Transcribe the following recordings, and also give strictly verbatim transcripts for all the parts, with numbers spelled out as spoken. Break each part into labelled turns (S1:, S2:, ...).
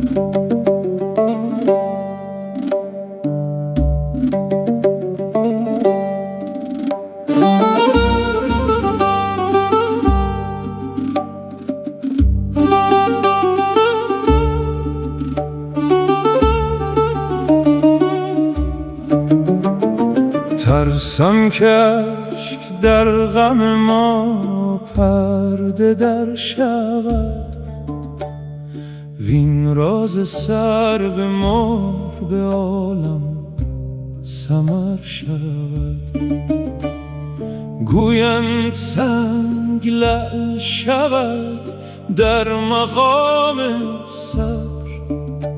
S1: ترسم که اشک در غم ما پرده در شود، وین راز سر به مهر به عالم سمر شود. گویند سنگ لعل شود در مقام صبر،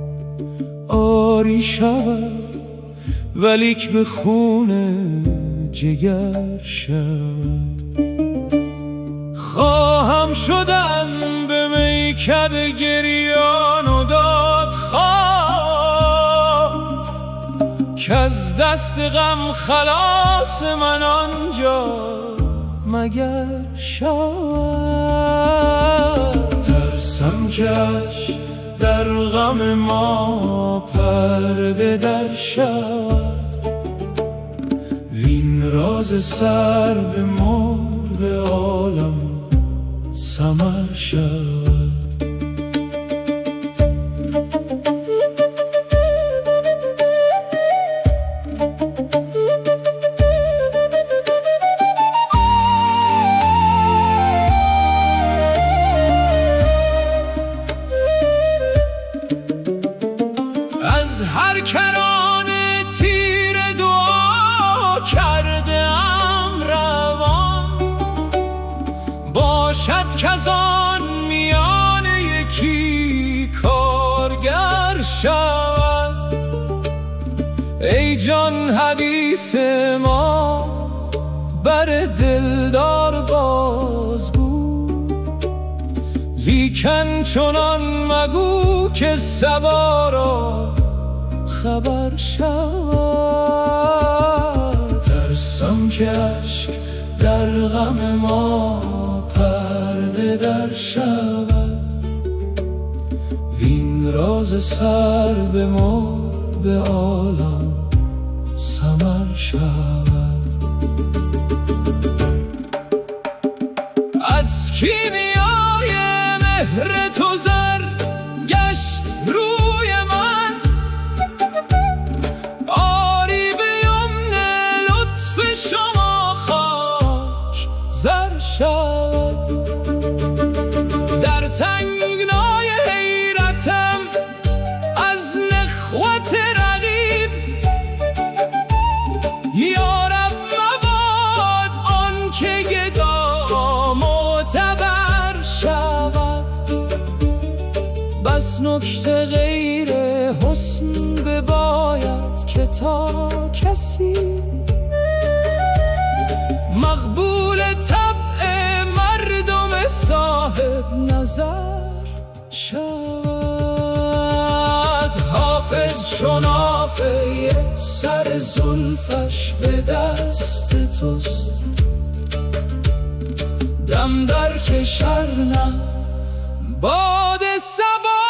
S1: آری شود ولیک به خون جگر شود. خواهم شدن به میکده گریان و دادخواه، که از دست غم خلاص من آنجا مگر شود. ترسم که اشک در غم ما پرده در شود، وین راز سر به مهر به عالم سمر شود. از هر کرانه تیر دعا کرده ام روان، باشد کزان میان یکی کارگر شود. ای جان حدیث ما بر دلدار بازگو، لیکن چنان مگو که صبا را خبر شود. ترسم که اشک در غم ما پرده در شود، وین راز سر به مهر به عالم سمر شود. از کیمیای مهر تو زر گشت روی من، آری به یمن لطف شما خاک زر شود. در تنگنای حیرتم از نخوت رقیب، یارب مباد آن که گدا معتبر شود. بس نکته غیر حسن بباید که تا کسی مقبول طبع مردم صاحب نظر شود. حافظ چون آفه سر زلفش به دست توست، دم در کشر نه باد صبا